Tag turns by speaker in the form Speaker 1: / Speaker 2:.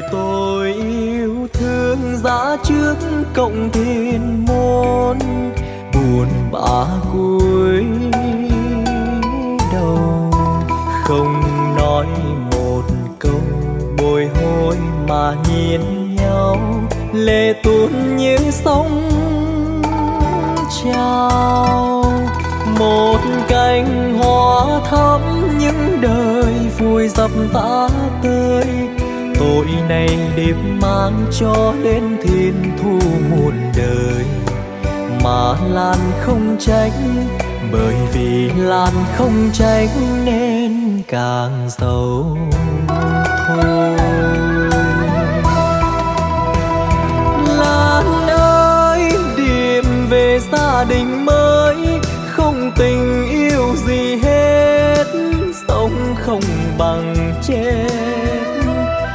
Speaker 1: người tôi yêu thương giá trước cộng thiên môn, buồn bã cúi đầu không nói một câu, bồi hồi mà nhìn nhau, lệ tuôn như sóng trào. Một cành hoa thắm những đời vui dập tã tơi, tội này đêm mang cho đến thiên thu muôn đời. Mà Lan không tránh, bởi vì Lan không tránh nên càng sầu thôi. Lan ơi, điểm về gia đình mới, không tình